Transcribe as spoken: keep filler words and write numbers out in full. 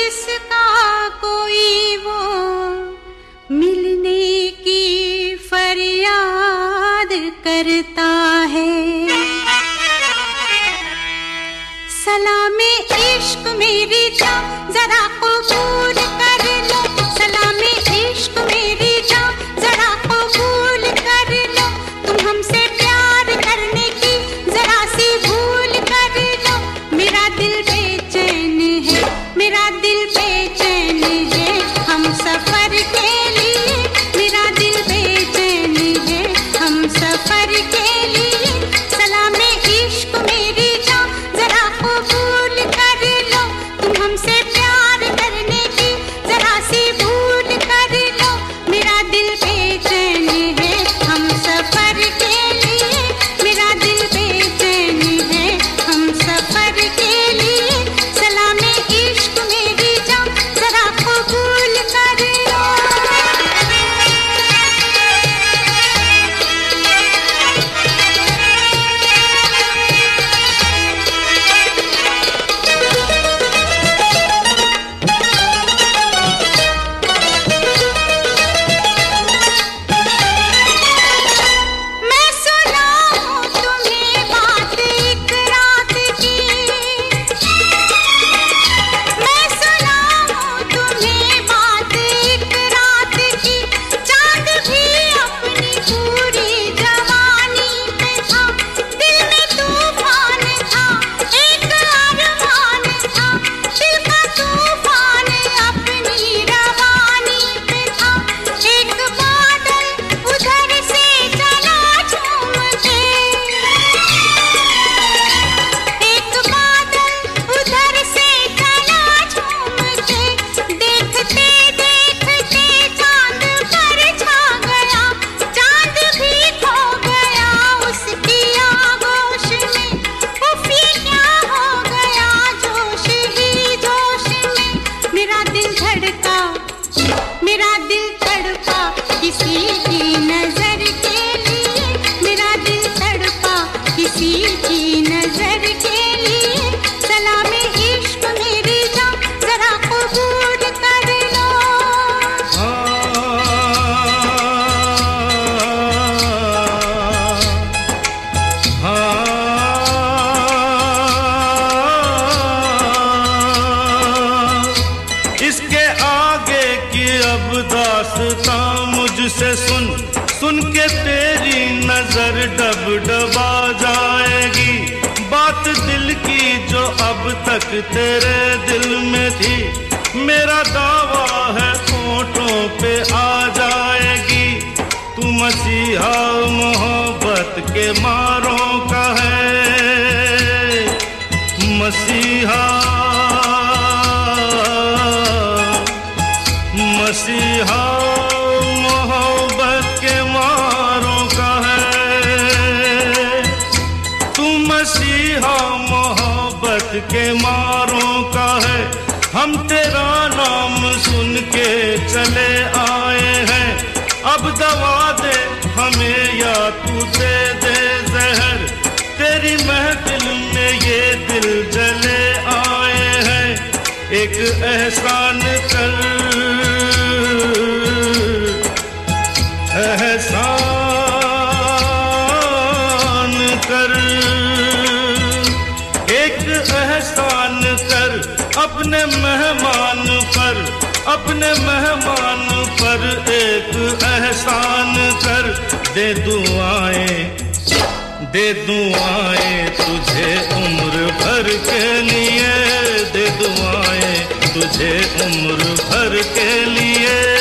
जिसका कोई वो मिलने की फरियाद करता है। सलामे इश्क मेरी जान जरा कबूल कर लो, सलामे इश्क मेरी जान जरा कबूल कर लो। तुम हमसे प्यार करने की जरा सी भूल कर लो। मेरा दिल बेचैन है, मेरा दिल बेचैन है हम सफर के लिए। मेरा दिल बेचैन है हम सफर के लिए। सलामे इश्क मेरी जान जरा कबूल कर लो। तुम हमसे प्यार करने की जरा सी भूल कर लो। मेरा दिल बेचैन है हम सफर के लिए। मेरा दिल बेचैन है हम सफर के लिए। सलामे इश्क मेरी जान जरा कबूल कर लो। मैं सुनाऊं तुम्हें बात एक रात की। मैं सुनाऊं तुम्हें बात एक रात की। चांद भी अपनी पूरी जवानी पे था। दिल में तूफान था, एक अरमान था। दिल का तूफान अपनी रवानी पे था। एक बादल उधर से चला झूम के। एक बादल उधर से चला झूम के। देखते देखते चांद पर छा गया। चांद भी खो गया उसकी आगोश में। उफ ये क्या हो गया जोश ही जोश में। मेरा दिल धड़का, मेरा दिल तड़पा किसी की नजर के लिए। मेरा दिल तड़पा किसी की नजर के लिए। सलामे इश्क मेरी जान जरा कबूल कर लो। इसके आगे की अब दास्तां मुझसे सुन, सुन के तेरी नजर डब डबा जाएगी। बात दिल की जो अब तक तेरे दिल में थी, मेरा दावा है होठों पे आ जाएगी। तू मसीहा मोहब्बत के मारों का है, मसीहा मसीहा मोहब्बत के मारों का है। तू मसीहा मोहब्बत के मारों का है। हम तेरा नाम सुन के चले आए हैं। अब दवा दे हमें या तू दे दे जहर। तेरी महफिल में ये दिल जले आए हैं। एक एहसान कर, एहसान कर, एक एहसान कर अपने मेहमान पर, अपने मेहमान पर एक एहसान कर। दे दुआएं, दे दुआएं तुझे उम्र भर के लिए। दे दुआएं तुझे उम्र भर के लिए।